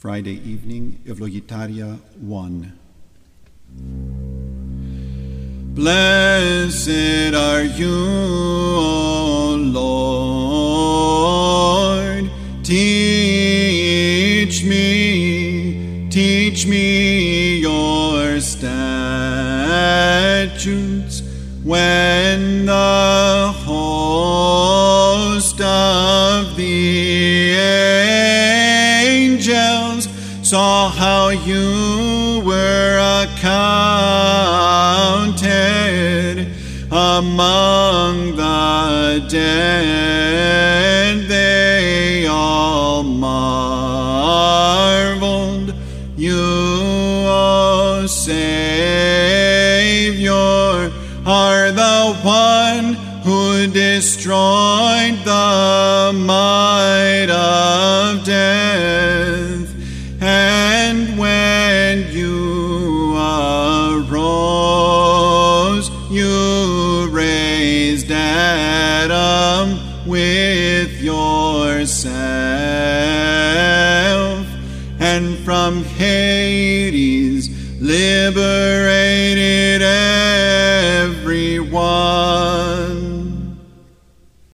Friday evening, Eulogitaria 1. Blessed are you, O Lord. Teach me your statutes. When the host of the angels saw how you were accounted among the dead, they all marveled. You, O Savior, are the one who destroyed the might of death. And when you arose, you raised Adam with yourself, and from Hades liberated